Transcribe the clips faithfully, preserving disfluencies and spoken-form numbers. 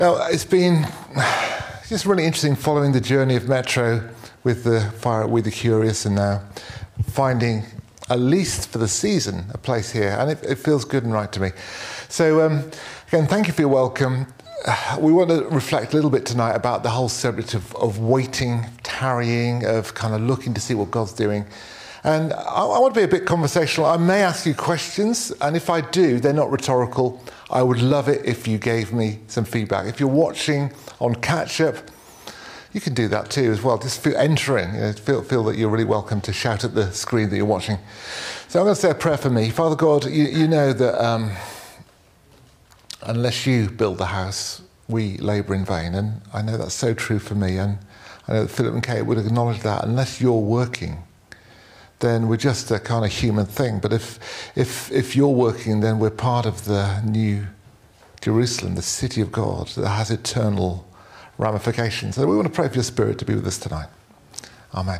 Now, it's been just really interesting following the journey of Metro with the Fire with the Curious, and now finding, at least for the season, a place here. And it, it feels good and right to me. So, um, again, thank you for your welcome. Uh, we want to reflect a little bit tonight about the whole subject of, of waiting, tarrying, of kind of looking to see what God's doing. And I, I want to be a bit conversational. I may ask you questions, and if I do, they're not rhetorical. I would love it if you gave me some feedback. If you're watching on catch-up, you can do that too as well. Just feel, enter in, you know, feel, feel that you're really welcome to shout at the screen that you're watching. So I'm going to say a prayer for me. Father God, you, you know that um, unless you build the house, we labour in vain. And I know that's so true for me. And I know that Philip and Kate would acknowledge that. Unless you're working, then we're just a kind of human thing. But if if if you're working, then we're part of the new Jerusalem, the city of God that has eternal ramifications. So we want to pray for your Spirit to be with us tonight. Amen.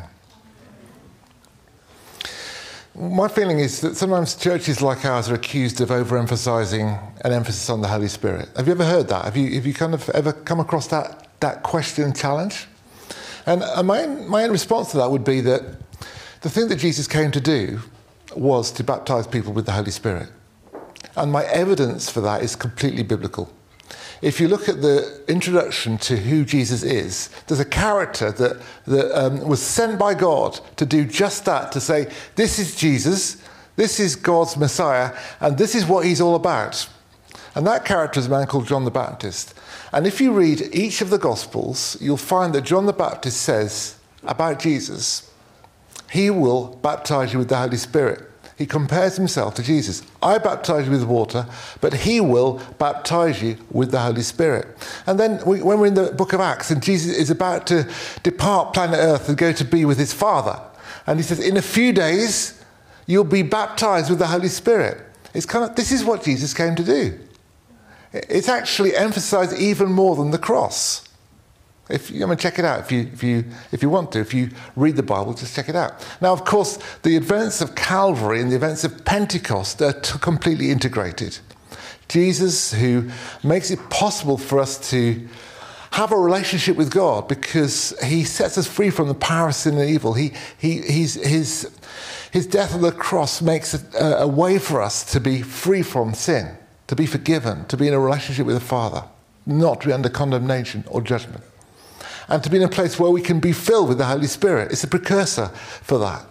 My feeling is that sometimes churches like ours are accused of overemphasizing an emphasis on the Holy Spirit. Have you ever heard that? Have you have you kind of ever come across that that question challenge? And my my response to that would be that the thing that Jesus came to do was to baptize people with the Holy Spirit. And my evidence for that is completely biblical. If you look at the introduction to who Jesus is, there's a character that, that um, was sent by God to do just that, to say, this is Jesus, this is God's Messiah, and this is what he's all about. And that character is a man called John the Baptist. And if you read each of the Gospels, you'll find that John the Baptist says about Jesus, he will baptize you with the Holy Spirit. He compares himself to Jesus. I baptize you with water, but he will baptize you with the Holy Spirit. And then we, when we're in the book of Acts, and Jesus is about to depart planet Earth and go to be with his Father, and he says, in a few days, you'll be baptized with the Holy Spirit. It's kind of, this is what Jesus came to do. It's actually emphasized even more than the cross. If you, I mean, check it out if you, if you, if you want to. If you read the Bible, just check it out. Now, of course, the events of Calvary and the events of Pentecost are t- completely integrated. Jesus, who makes it possible for us to have a relationship with God because he sets us free from the power of sin and evil. He, he, he's, his, his death on the cross makes a, a way for us to be free from sin, to be forgiven, to be in a relationship with the Father, not to be under condemnation or judgment. And to be in a place where we can be filled with the Holy Spirit. It's a precursor for that.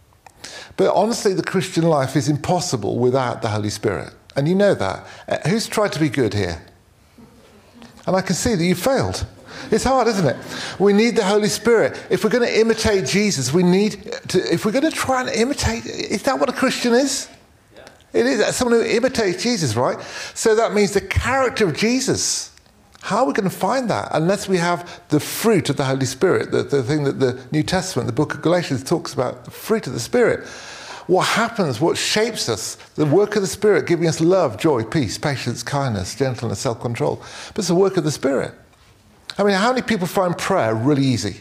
But honestly, the Christian life is impossible without the Holy Spirit. And you know that. Uh, who's tried to be good here? And I can see that you failed. It's hard, isn't it? We need the Holy Spirit. If we're going to imitate Jesus, we need to, if we're going to try and imitate, is that what a Christian is? Yeah. It is. Someone who imitates Jesus, right? So that means the character of Jesus. How are we going to find that unless we have the fruit of the Holy Spirit, the, the thing that the New Testament, the book of Galatians talks about, the fruit of the Spirit? What happens, what shapes us, the work of the Spirit, giving us love, joy, peace, patience, kindness, gentleness, self-control. But it's the work of the Spirit. I mean, how many people find prayer really easy?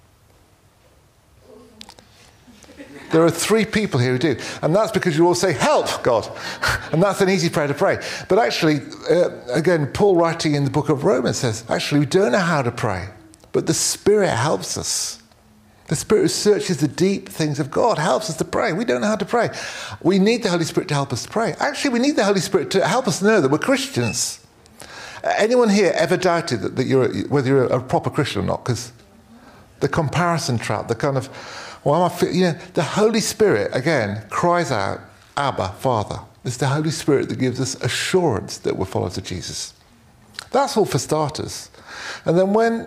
There are three people here who do. And that's because you all say, help, God. And that's an easy prayer to pray. But actually, uh, again, Paul writing in the book of Romans says, actually, we don't know how to pray, but the Spirit helps us. The Spirit who searches the deep things of God helps us to pray. We don't know how to pray. We need the Holy Spirit to help us to pray. Actually, we need the Holy Spirit to help us know that we're Christians. Uh, anyone here ever doubted that, that you're a, whether you're a proper Christian or not? Because the comparison trap, the kind of, well, I feel, you know, the Holy Spirit, again, cries out, Abba, Father. It's the Holy Spirit that gives us assurance that we're followers of Jesus. That's all for starters. And then when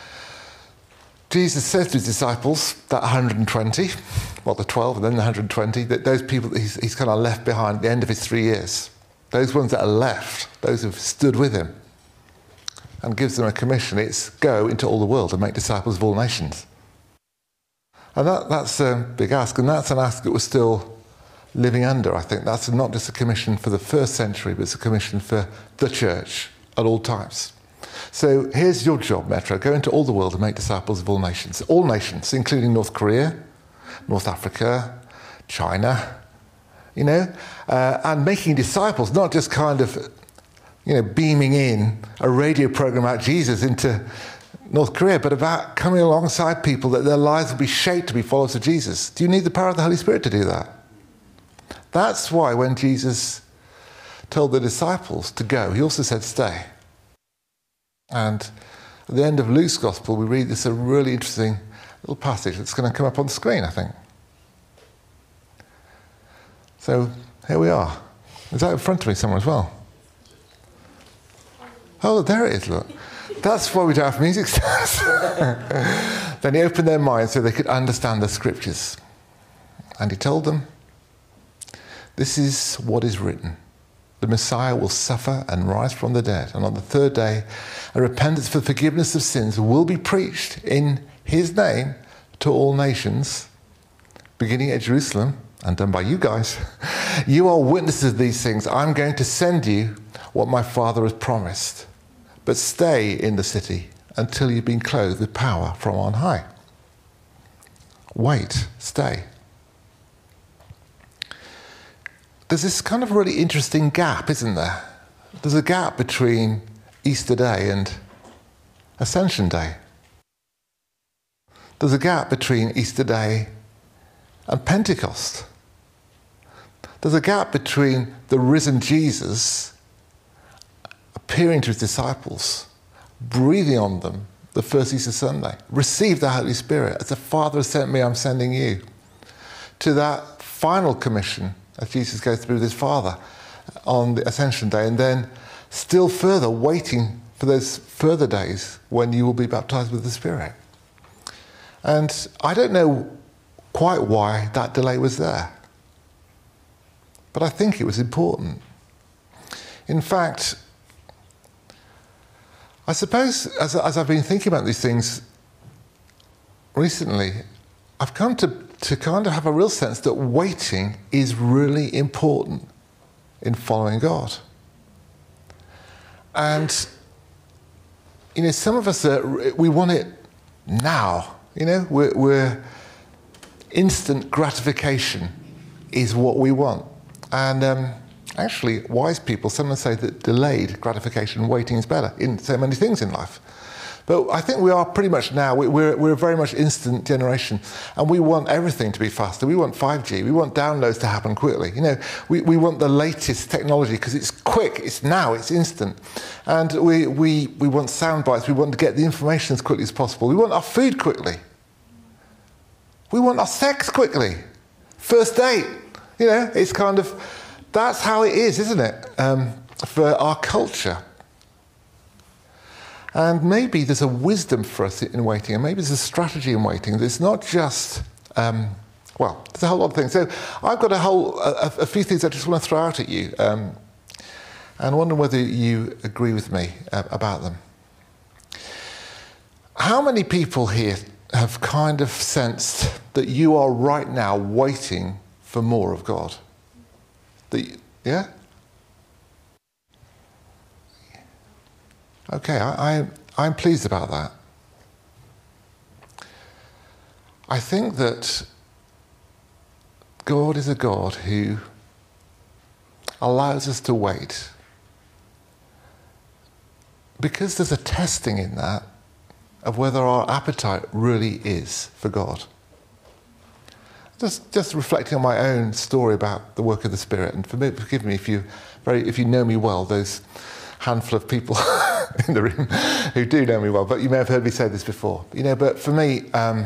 Jesus says to his disciples, that one hundred twenty, well, the twelve and then the one hundred twenty, that those people that he's, he's kind of left behind at the end of his three years, those ones that are left, those who've stood with him, and gives them a commission, it's go into all the world and make disciples of all nations. And that, that's a big ask, and that's an ask that we're still living under, I think. That's not just a commission for the first century, but it's a commission for the church at all times. So here's your job, Metro. Go into all the world and make disciples of all nations. All nations, including North Korea, North Africa, China, you know, uh, and making disciples, not just kind of you know, beaming in a radio program about Jesus into North Korea, but about coming alongside people that their lives will be shaped to be followers of Jesus. Do you need the power of the Holy Spirit to do that? That's why when Jesus told the disciples to go, he also said stay. And at the end of Luke's Gospel, we read this a really interesting little passage that's going to come up on the screen, I think. So here we are. Is that in front of me somewhere as well? Oh, there it is, look. That's why we don't have music stars. Then he opened their minds so they could understand the scriptures. And he told them, this is what is written. The Messiah will suffer and rise from the dead. And on the third day, a repentance for forgiveness of sins will be preached in his name to all nations, beginning at Jerusalem and done by you guys. You are witnesses of these things. I'm going to send you what my Father has promised. But stay in the city until you've been clothed with power from on high. Wait, stay. There's this kind of really interesting gap, isn't there? There's a gap between Easter Day and Ascension Day. There's a gap between Easter Day and Pentecost. There's a gap between the risen Jesus appearing to his disciples, breathing on them the first Easter Sunday, receive the Holy Spirit. As the Father has sent me, I'm sending you. To that final commission as Jesus goes through with his Father on the Ascension Day, and then still further waiting for those further days when you will be baptized with the Spirit. And I don't know quite why that delay was there, but I think it was important. In fact, I suppose as, as I've been thinking about these things recently, I've come to, to kind of have a real sense that waiting is really important in following God. And, you know, some of us, are, we want it now. You know, we're, we're instant gratification is what we want. And um, actually, wise people sometimes say that delayed gratification, waiting is better in so many things in life. But I think we are pretty much now, we're, we're a very much instant generation, and we want everything to be faster. We want five G, we want downloads to happen quickly. You know, we, we want the latest technology because it's quick, it's now, it's instant. And we, we, we want sound bites, we want to get the information as quickly as possible. We want our food quickly. We want our sex quickly. First date, you know, it's kind of, that's how it is, isn't it, um, for our culture. And maybe there's a wisdom for us in waiting, and maybe there's a strategy in waiting. There's not just, um, well, there's a whole lot of things. So I've got a whole, a, a few things I just want to throw out at you, um, and I wonder whether you agree with me uh, about them. How many people here have kind of sensed that you are right now waiting for more of God? The, yeah? Okay, I, I, I'm pleased about that. I think that God is a God who allows us to wait because there's a testing in that of whether our appetite really is for God. Just, just reflecting on my own story about the work of the Spirit, and for me, forgive me if you, very, if you know me well, those handful of people in the room who do know me well, but you may have heard me say this before. You know, but for me, um,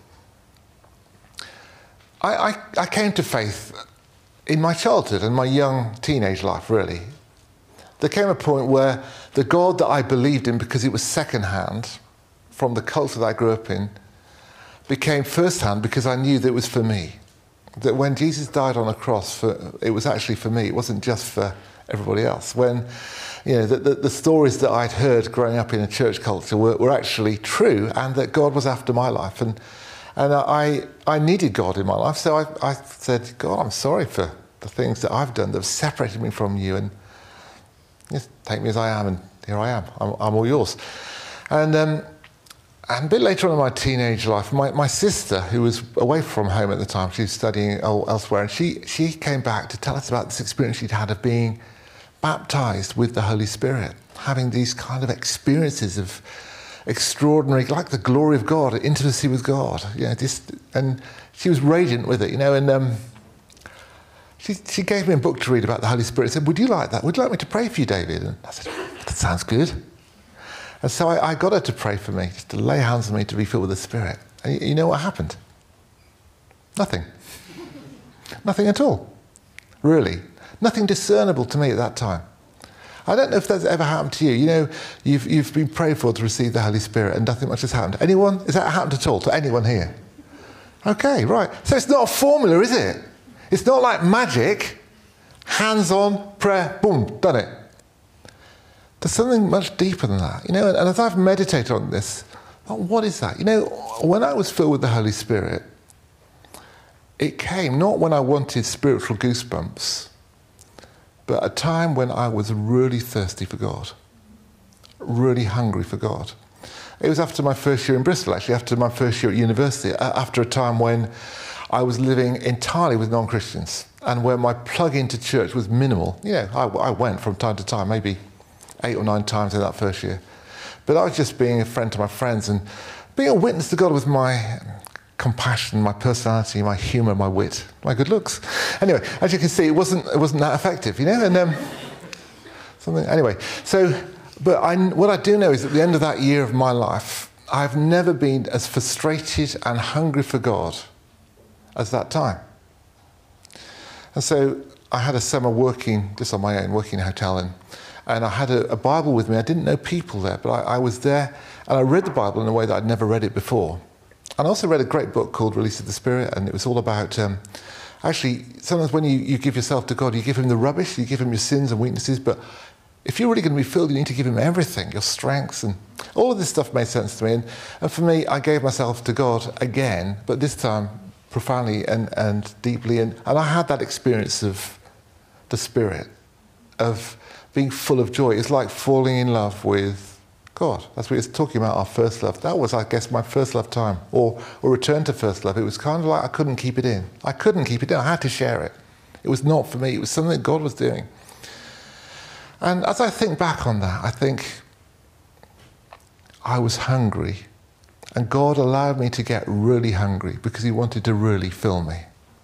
I, I, I came to faith in my childhood and my young teenage life, really. There came a point where the God that I believed in, because it was second-hand from the culture that I grew up in, became first-hand because I knew that it was for me. That when Jesus died on a cross, for, it was actually for me. It wasn't just for everybody else. When, you know, the, the, the stories that I'd heard growing up in a church culture were, were actually true, and that God was after my life. And and I I needed God in my life, so I, I said, God, I'm sorry for the things that I've done that have separated me from you, and just take me as I am, and here I am. I'm, I'm all yours. And um, and a bit later on in my teenage life, my, my sister, who was away from home at the time, she was studying elsewhere, and she, she came back to tell us about this experience she'd had of being baptized with the Holy Spirit, having these kind of experiences of extraordinary, like the glory of God, intimacy with God. You know, just, and she was radiant with it, you know, and um, she, she gave me a book to read about the Holy Spirit and said, would you like that? Would you like me to pray for you, David? And I said, that sounds good. And so I, I got her to pray for me, just to lay hands on me to be filled with the Spirit. And you, you know what happened? Nothing. Nothing at all, really. Nothing discernible to me at that time. I don't know if that's ever happened to you. You know, you've, you've been prayed for to receive the Holy Spirit and nothing much has happened. Anyone? Has that happened at all to anyone here? Okay, right. So it's not a formula, is it? It's not like magic. Hands on, prayer, boom, done it. There's something much deeper than that. You know, and, and as I've meditated on this, what is that? You know, when I was filled with the Holy Spirit, it came not when I wanted spiritual goosebumps, but a time when I was really thirsty for God, really hungry for God. It was after my first year in Bristol, actually, after my first year at university, after a time when I was living entirely with non-Christians and where my plug into church was minimal. You know, I, I went from time to time, maybe eight or nine times in that first year. But I was just being a friend to my friends and being a witness to God with my compassion, my personality, my humour, my wit, my good looks. Anyway, as you can see, it wasn't it wasn't that effective, you know. And um, something. Anyway, so but I, what I do know is at the end of that year of my life, I've never been as frustrated and hungry for God as that time. And so I had a summer working just on my own, working in a hotel, and and I had a, a Bible with me. I didn't know people there, but I, I was there, and I read the Bible in a way that I'd never read it before. And I also read a great book called Release of the Spirit, and it was all about, um, actually, sometimes when you, you give yourself to God, you give him the rubbish, you give him your sins and weaknesses, but if you're really going to be filled, you need to give him everything, your strengths, and all of this stuff made sense to me. And, and for me, I gave myself to God again, but this time profoundly and, and deeply, and, and I had that experience of the Spirit, of being full of joy. It's like falling in love with God. That's what it's talking about, our first love. That was, I guess, my first love time, or, or return to first love. It was kind of like I couldn't keep it in. I couldn't keep it in. I had to share it. It was not for me. It was something that God was doing. And as I think back on that, I think I was hungry, and God allowed me to get really hungry because he wanted to really fill me.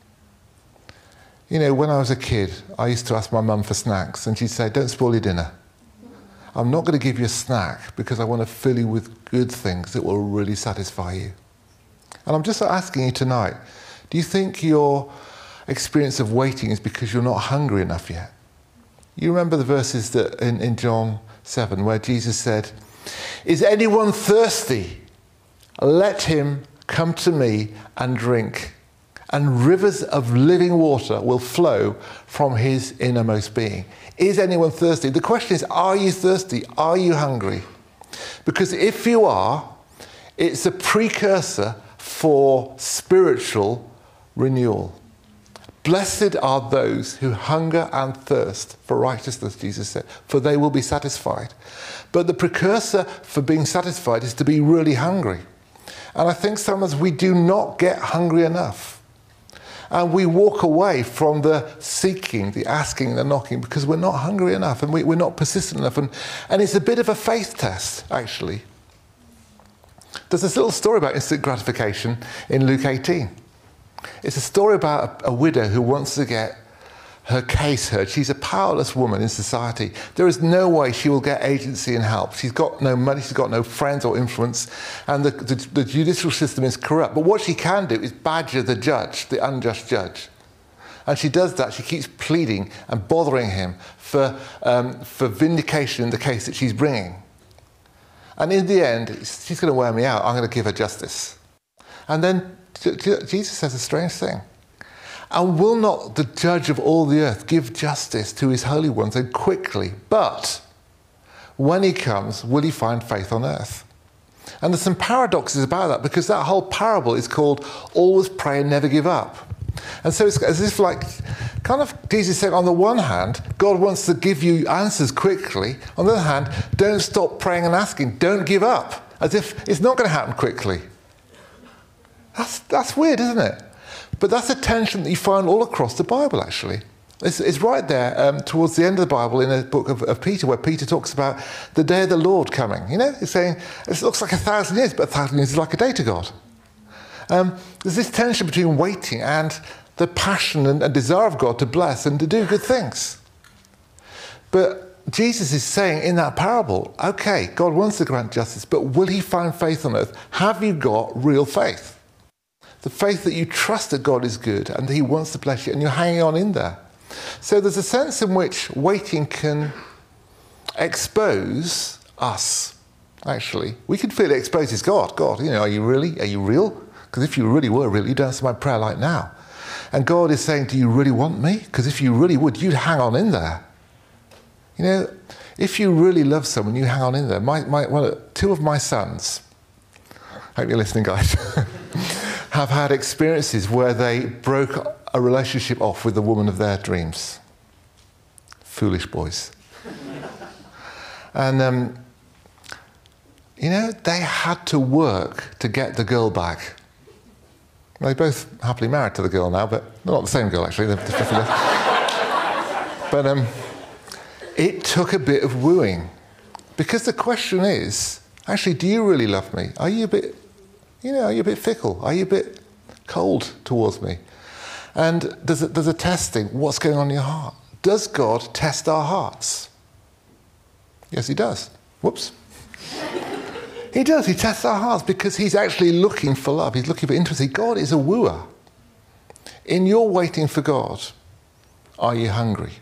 You know, when I was a kid, I used to ask my mum for snacks, and she'd say, don't spoil your dinner. I'm not going to give you a snack because I want to fill you with good things that will really satisfy you. And I'm just asking you tonight, do you think your experience of waiting is because you're not hungry enough yet? You remember the verses that in, in John seven where Jesus said, is anyone thirsty? Let him come to me and drink, and rivers of living water will flow from his innermost being. Is anyone thirsty? The question is, are you thirsty? Are you hungry? Because if you are, it's a precursor for spiritual renewal. Blessed are those who hunger and thirst for righteousness, Jesus said, for they will be satisfied. But the precursor for being satisfied is to be really hungry. And I think sometimes we do not get hungry enough. And we walk away from the seeking, the asking, the knocking, because we're not hungry enough and we, we're not persistent enough. And, and it's a bit of a faith test, actually. There's this little story about instant gratification in Luke eighteen. It's a story about a, a widow who wants to get her case heard. She's a powerless woman in society. There is no way she will get agency and help. She's got no money, she's got no friends or influence, and the, the, the judicial system is corrupt. But what she can do is badger the judge, the unjust judge. And she does that. She keeps pleading and bothering him for, um, for vindication in the case that she's bringing. And in the end, she's going to wear me out. I'm going to give her justice. And then Jesus says a strange thing. And will not the judge of all the earth give justice to his holy ones and quickly? But when he comes, will he find faith on earth? And there's some paradoxes about that, because that whole parable is called always pray and never give up. And so it's as if like, kind of Jesus said, on the one hand, God wants to give you answers quickly. On the other hand, don't stop praying and asking. Don't give up. As if it's not going to happen quickly. That's, that's weird, isn't it? But that's a tension that you find all across the Bible, actually. It's, it's right there um, towards the end of the Bible in the book of, of Peter, where Peter talks about the day of the Lord coming. You know, he's saying, it looks like a thousand years, but a thousand years is like a day to God. Um, there's this tension between waiting and the passion and, and desire of God to bless and to do good things. But Jesus is saying in that parable, okay, God wants to grant justice, but will he find faith on earth? Have you got real faith? The faith that you trust that God is good and that he wants to bless you and you're hanging on in there. So there's a sense in which waiting can expose us, actually. We can feel it exposes God. God, you know, are you really, are you real? Because if you really were real, you'd answer my prayer like now. And God is saying, do you really want me? Because if you really would, you'd hang on in there. You know, if you really love someone, you hang on in there. My, my, well, two of my sons, I hope you're listening, guys, have had experiences where they broke a relationship off with the woman of their dreams. Foolish boys. And, um, you know, they had to work to get the girl back. They're both happily married to the girl now, but they're not the same girl, actually. They're different. But um, it took a bit of wooing. Because the question is, actually, do you really love me? Are you a bit, you know, are you a bit fickle? Are you a bit cold towards me? And there's a, there's a testing. What's going on in your heart? Does God test our hearts? Yes, he does. Whoops. He does. He tests our hearts because he's actually looking for love. He's looking for intimacy. God is a wooer. In your waiting for God, are you hungry?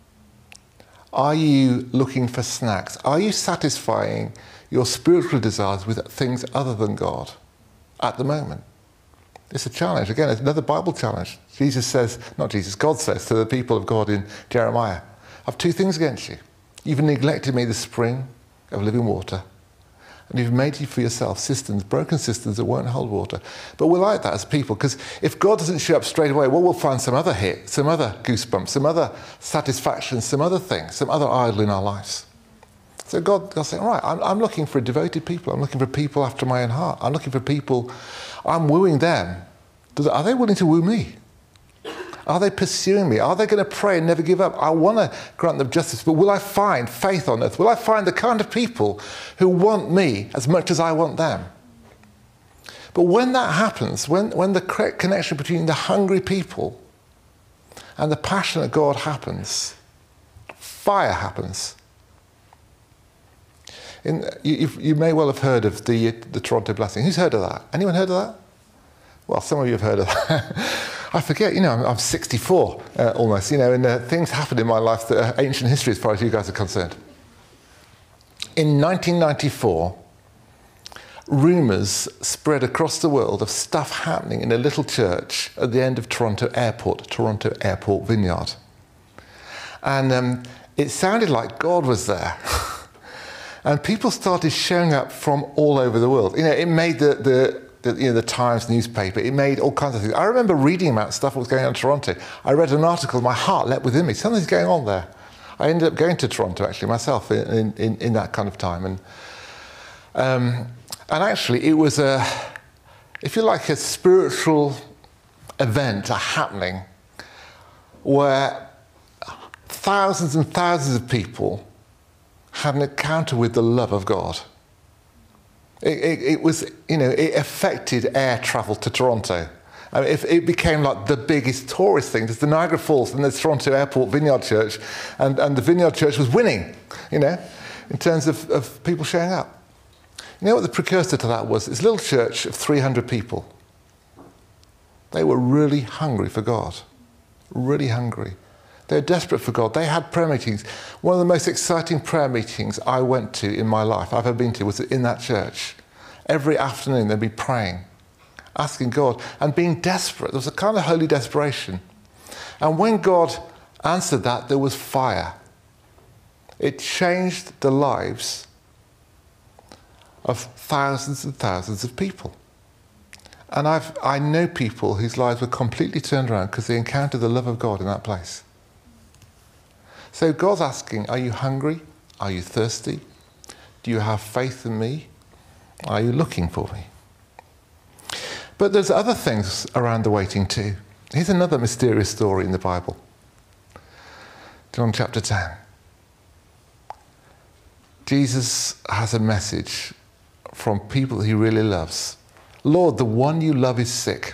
Are you looking for snacks? Are you satisfying your spiritual desires with things other than God at the moment? It's a challenge. Again, it's another Bible challenge. Jesus says, not Jesus, God says to the people of God in Jeremiah, I have two things against you. You've neglected me, the spring of living water, and you've made for yourself cisterns, broken cisterns that won't hold water. But we're like that as people, because if God doesn't show up straight away, well, we'll find some other hit, some other goosebumps, some other satisfaction, some other thing, some other idol in our lives. So God, God's saying, all right, I'm, I'm looking for devoted people. I'm looking for people after my own heart. I'm looking for people, I'm wooing them. Are they willing to woo me? Are they pursuing me? Are they going to pray and never give up? I want to grant them justice, but will I find faith on earth? Will I find the kind of people who want me as much as I want them? But when that happens, when, when the correct connection between the hungry people and the passion of God happens, fire happens. In, you, you may well have heard of the, the Toronto blessing. Who's heard of that? Anyone heard of that? Well, some of you have heard of that. I forget, you know, I'm, I'm sixty-four uh, almost, you know, and uh, things happened in my life that are ancient history as far as you guys are concerned. In nineteen ninety-four, rumours spread across the world of stuff happening in a little church at the end of Toronto Airport, Toronto Airport Vineyard. And um, it sounded like God was there. And people started showing up from all over the world. You know, it made the, the, the, you know, the Times newspaper, it made all kinds of things. I remember reading about stuff that was going on in Toronto. I read an article, my heart leapt within me. Something's going on there. I ended up going to Toronto, actually, myself, in, in, in that kind of time. And, um, and actually, it was, a, if you like, a spiritual event, a happening, where thousands and thousands of people had an encounter with the love of God. It, it, it was, you know, it affected air travel to Toronto. I mean, if it became like the biggest tourist thing. There's the Niagara Falls and there's Toronto Airport Vineyard Church, and, and the Vineyard Church was winning, you know, in terms of, of people showing up. You know what the precursor to that was? It's a little church of three hundred people. They were really hungry for God, really hungry. They were desperate for God. They had prayer meetings. One of the most exciting prayer meetings I went to in my life, I've ever been to, was in that church. Every afternoon they'd be praying, asking God, and being desperate. There was a kind of holy desperation. And when God answered that, there was fire. It changed the lives of thousands and thousands of people. And I've, I know people whose lives were completely turned around because they encountered the love of God in that place. So God's asking, are you hungry? Are you thirsty? Do you have faith in me? Are you looking for me? But there's other things around the waiting too. Here's another mysterious story in the Bible. John chapter ten. Jesus has a message from people he really loves. Lord, the one you love is sick.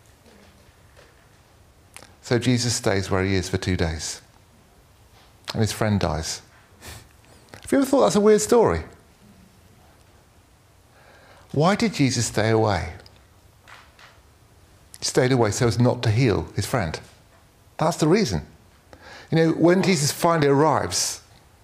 So Jesus stays where he is for two days. And his friend dies. Have you ever thought that's a weird story? Why did Jesus stay away? He stayed away so as not to heal his friend. That's the reason. You know, when Jesus finally arrives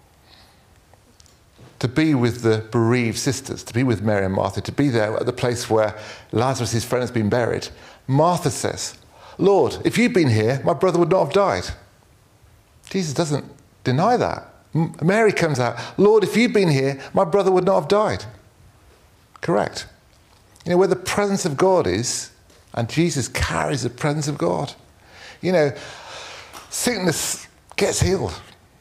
to be with the bereaved sisters, to be with Mary and Martha, to be there at the place where Lazarus, his friend, has been buried, Martha says, Lord, if you'd been here, my brother would not have died. Jesus doesn't deny that. M- Mary comes out, Lord, if you'd been here, my brother would not have died. Correct. You know, where the presence of God is, and Jesus carries the presence of God, you know, sickness gets healed.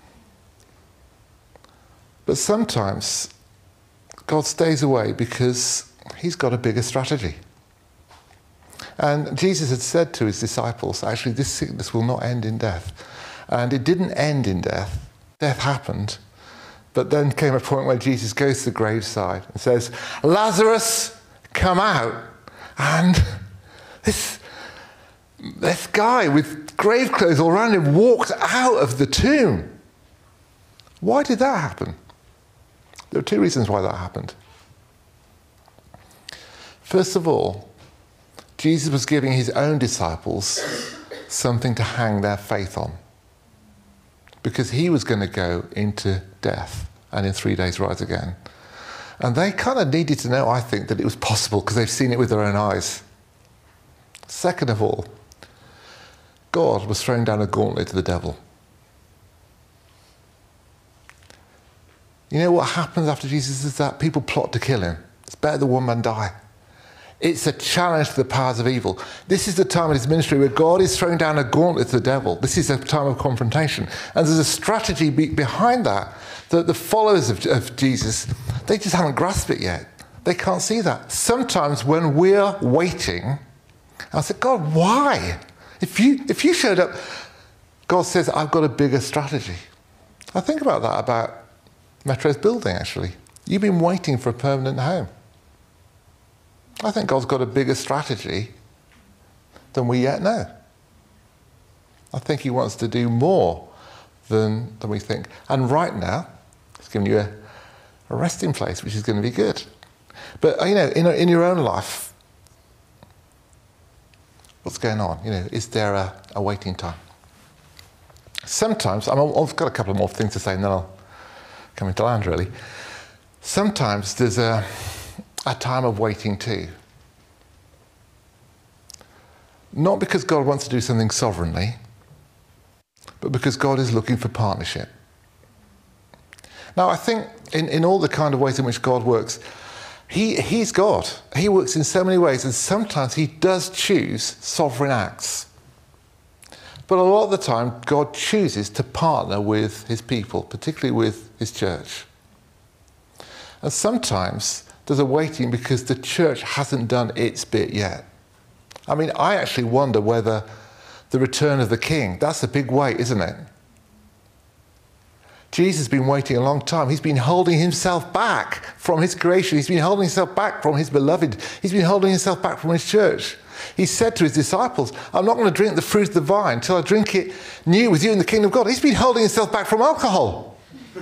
But sometimes God stays away because he's got a bigger strategy. And Jesus had said to his disciples, actually, this sickness will not end in death. And it didn't end in death. Death happened. But then came a point where Jesus goes to the graveside and says, Lazarus, come out. And this, this guy with grave clothes all around him walked out of the tomb. Why did that happen? There are two reasons why that happened. First of all, Jesus was giving his own disciples something to hang their faith on. Because he was going to go into death and in three days rise again. And they kind of needed to know, I think, that it was possible because they've seen it with their own eyes. Second of all, God was throwing down a gauntlet to the devil. You know what happens after Jesus is that people plot to kill him. It's better that one man die. It's a challenge to the powers of evil. This is the time in his ministry where God is throwing down a gauntlet to the devil. This is a time of confrontation. And there's a strategy be- behind that, that the followers of, of Jesus, they just haven't grasped it yet. They can't see that. Sometimes when we're waiting, I say, God, why? If you, if you showed up, God says, I've got a bigger strategy. I think about that about Metro's building, actually. You've been waiting for a permanent home. I think God's got a bigger strategy than we yet know. I think he wants to do more than, than we think. And right now, he's giving you a, a resting place, which is going to be good. But, you know, in, in your own life, what's going on? You know, is there a, a waiting time? Sometimes, I'm, I've got a couple of more things to say and then I'll come into land, really. Sometimes there's a... a time of waiting too. Not because God wants to do something sovereignly, but because God is looking for partnership. Now, I think in, in all the kind of ways in which God works, he, he's God. He works in so many ways, and sometimes he does choose sovereign acts. But a lot of the time, God chooses to partner with his people, particularly with his church. And sometimes there's a waiting because the church hasn't done its bit yet. I mean, I actually wonder whether the return of the king, that's a big wait, isn't it? Jesus has been waiting a long time. He's been holding himself back from his creation. He's been holding himself back from his beloved. He's been holding himself back from his church. He said to his disciples, I'm not going to drink the fruit of the vine until I drink it new with you in the kingdom of God. He's been holding himself back from alcohol.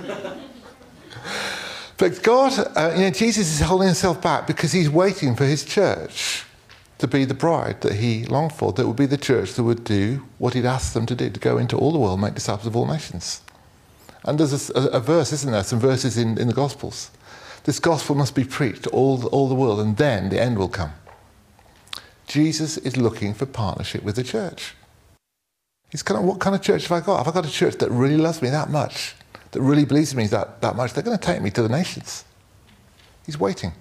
But God, uh, you know, Jesus is holding himself back because he's waiting for his church to be the bride that he longed for, that would be the church that would do what he'd asked them to do, to go into all the world, make disciples of all nations. And there's a, a verse, isn't there, some verses in, in the Gospels. This gospel must be preached to all, all the world, and then the end will come. Jesus is looking for partnership with the church. He's kind of, what kind of church have I got? Have I got a church that really loves me that much? That really believes in me that, that much? They're going to take me to the nations. He's waiting.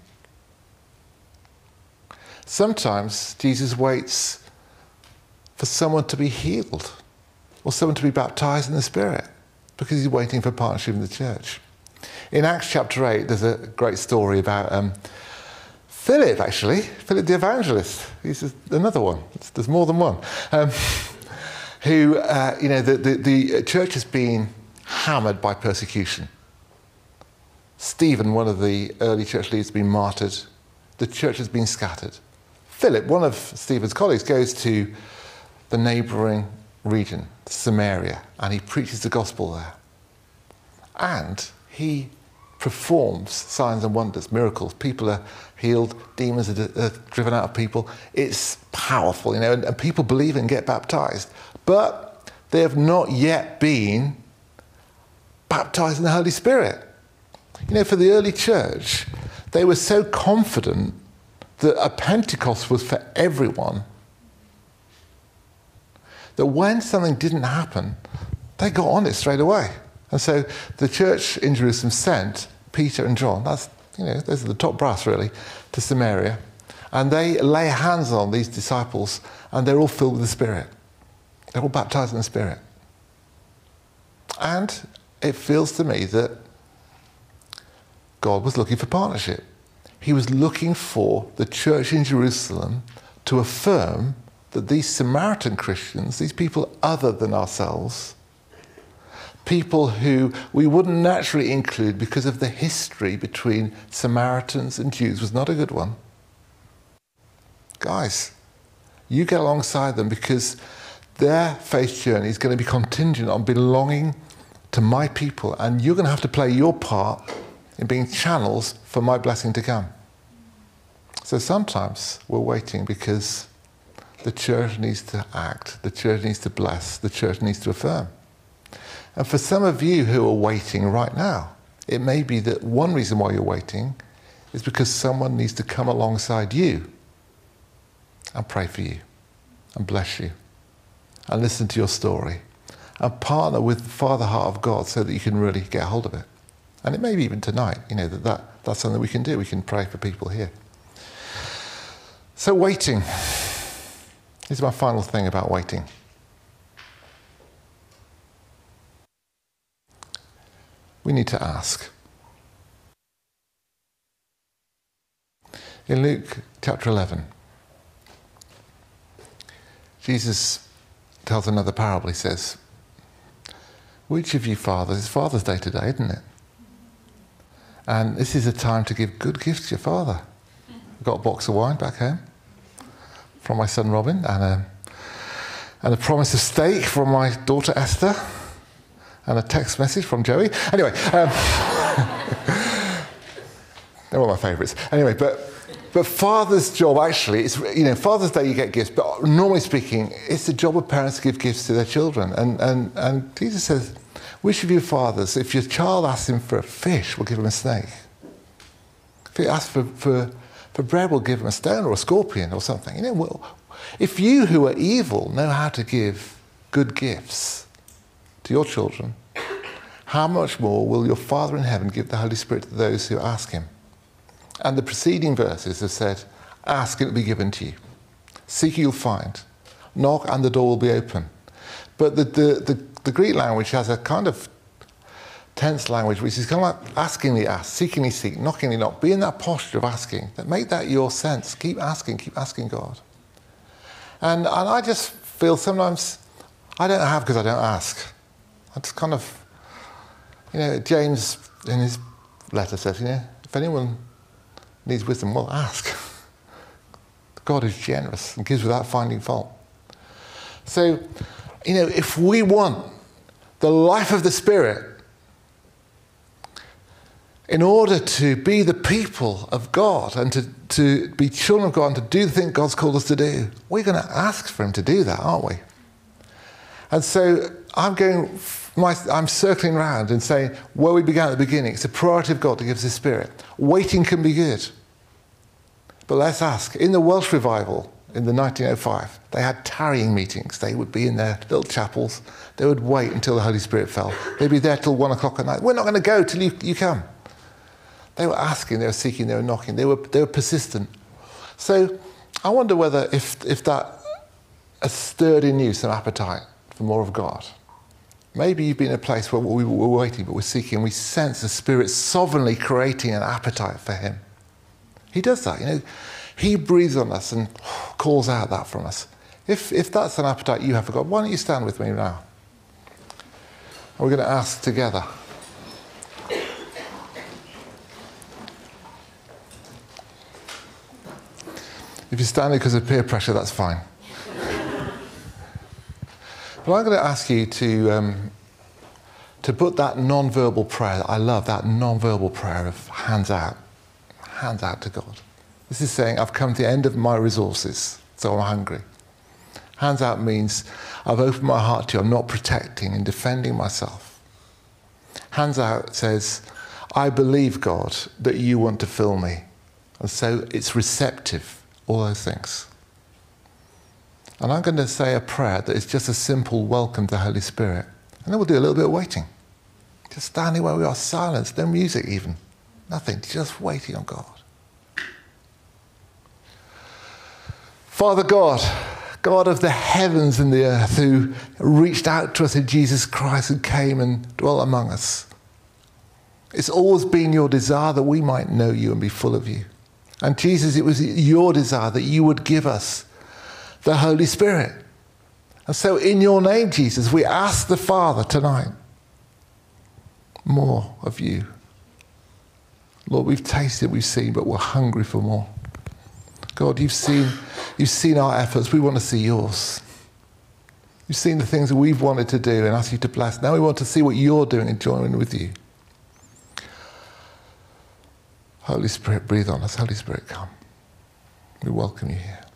Sometimes Jesus waits for someone to be healed or someone to be baptized in the Spirit because he's waiting for partnership in the church. In Acts chapter eight, there's a great story about um, Philip, actually. Philip the evangelist. He's another one. There's more than one. Um, who, uh, you know, the, the, the church has been hammered by persecution. Stephen, one of the early church leaders, has been martyred. The church has been scattered. Philip, one of Stephen's colleagues, goes to the neighbouring region, Samaria, and he preaches the gospel there. And he performs signs and wonders, miracles. People are healed, demons are, are driven out of people. It's powerful, you know, and, and people believe and get baptized. But they have not yet been baptized in the Holy Spirit. You know, for the early church, they were so confident that a Pentecost was for everyone that when something didn't happen, they got on it straight away. And so the church in Jerusalem sent Peter and John, that's, you know, those are the top brass really, to Samaria. And they lay hands on these disciples and they're all filled with the Spirit. They're all baptized in the Spirit. And it feels to me that God was looking for partnership. He was looking for the church in Jerusalem to affirm that these Samaritan Christians, these people other than ourselves, people who we wouldn't naturally include because of the history between Samaritans and Jews was not a good one. Guys, you get alongside them because their faith journey is going to be contingent on belonging to my people, and you're going to have to play your part in being channels for my blessing to come. So sometimes we're waiting because the church needs to act, the church needs to bless, the church needs to affirm. And for some of you who are waiting right now, it may be that one reason why you're waiting is because someone needs to come alongside you and pray for you and bless you and listen to your story and partner with the Father heart of God so that you can really get hold of it. And it may be even tonight, you know, that, that that's something we can do. We can pray for people here. So waiting. Here's my final thing about waiting. We need to ask. In Luke chapter eleven, Jesus tells another parable. He says, which of you fathers, it's Father's Day today, isn't it? And this is a time to give good gifts to your father. I've got a box of wine back home from my son Robin, and a, and a promise of steak from my daughter Esther, and a text message from Joey. Anyway, um, they're all my favourites. Anyway, but but Father's job actually, it's, you know, Father's Day you get gifts, but normally speaking, it's the job of parents to give gifts to their children. And and and Jesus says, which of you fathers, if your child asks him for a fish, will give him a snake? If he asks for, for, for bread, we'll give him a stone or a scorpion or something. You know, well, if you who are evil know how to give good gifts to your children, how much more will your Father in heaven give the Holy Spirit to those who ask him? And the preceding verses have said, ask and it will be given to you. Seek you'll find. Knock and the door will be open. But the, the, the, the Greek language has a kind of tense language, which is kind of like askingly ask, seekingly seek, knockingly knock. Be in that posture of asking. That make that your sense. Keep asking, keep asking God. And, and I just feel sometimes I don't have because I don't ask. I just kind of, you know, James in his letter says, you know, if anyone needs wisdom, well, ask. God is generous and gives without finding fault. So, you know, if we want the life of the Spirit, in order to be the people of God and to, to be children of God and to do the thing God's called us to do, we're going to ask for him to do that, aren't we? And so I'm going, my, I'm circling around and saying, where we began at the beginning, it's a priority of God to give us his Spirit. Waiting can be good. But let's ask. In the Welsh revival in the nineteen oh five, they had tarrying meetings. They would be in their little chapels. They would wait until the Holy Spirit fell. They'd be there till one o'clock at night. We're not going to go till you, you come. They were asking, they were seeking, they were knocking. They were, they were persistent. So I wonder whether if, if that has stirred in you some appetite for more of God. Maybe you've been in a place where we were waiting, but we're seeking. We sense the Spirit sovereignly creating an appetite for him. He does that, you know. He breathes on us and calls out that from us. If, if that's an appetite you have for God, why don't you stand with me now? And we're going to ask together. If you're standing because of peer pressure, that's fine. But I'm going to ask you to, um, to put that non-verbal prayer, I love that non-verbal prayer of hands out, hands out to God. This is saying, I've come to the end of my resources, so I'm hungry. Hands out means I've opened my heart to you, I'm not protecting and defending myself. Hands out says, I believe, God, that you want to fill me. And so it's receptive, all those things. And I'm going to say a prayer that is just a simple welcome to the Holy Spirit. And then we'll do a little bit of waiting. Just standing where we are, silence, no music even. Nothing, just waiting on God. Father God, God of the heavens and the earth, who reached out to us in Jesus Christ and came and dwelt among us. It's always been your desire that we might know you and be full of you. And Jesus, it was your desire that you would give us the Holy Spirit. And so in your name, Jesus, we ask the Father tonight, more of you. Lord, we've tasted, we've seen, but we're hungry for more. God, you've seen, you've seen our efforts. We want to see yours. You've seen the things that we've wanted to do and ask you to bless. Now we want to see what you're doing and join in with you. Holy Spirit, breathe on us. Holy Spirit, come. We welcome you here.